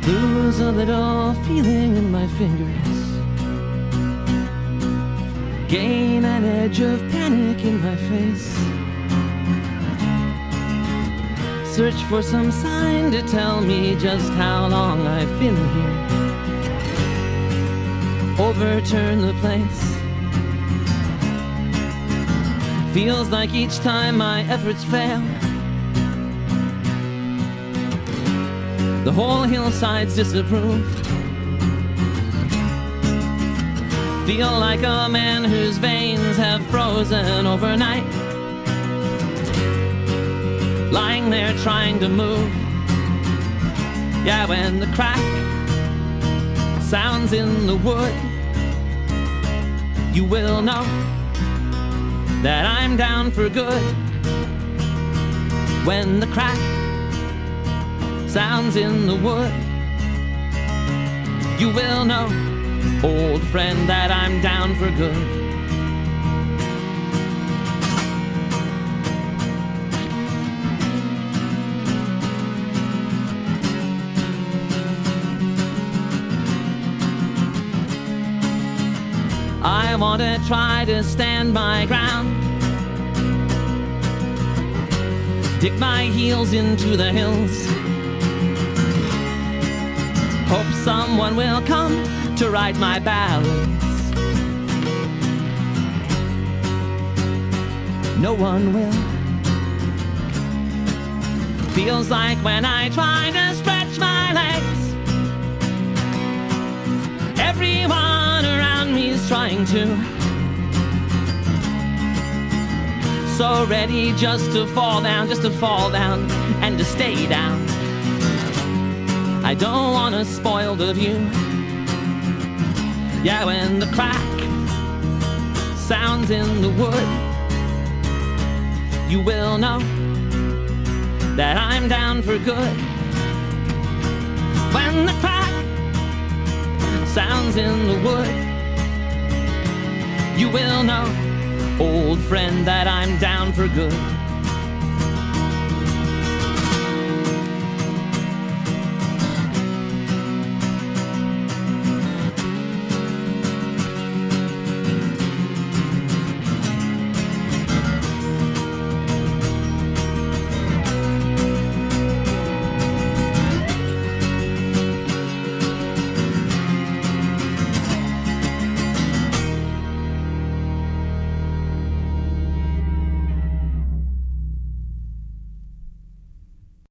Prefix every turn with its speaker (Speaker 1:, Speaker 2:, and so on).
Speaker 1: Lose a little feeling in my fingers, gain an edge of panic in my face, search for some sign to tell me just how long I've been here, overturn the place. Feels like each time my efforts fail, the whole hillside's disapproved. Feel like a man whose veins have frozen overnight, lying there trying to move. Yeah, when the crack sounds in the wood, you will know that I'm down for good. When the crack sounds in the wood, you will know, old friend, that I'm down for good. I want to try to stand my ground, dig my heels into the hills, hope someone will come to right my balance. No one will. Feels like when I try to stretch my legs, everyone around me is trying to. So ready just to fall down and to stay down. I don't want to spoil the view. Yeah, when the crack sounds in the wood, you will know that I'm down for good. When the crack sounds in the wood, you will know, old friend, that I'm down for good.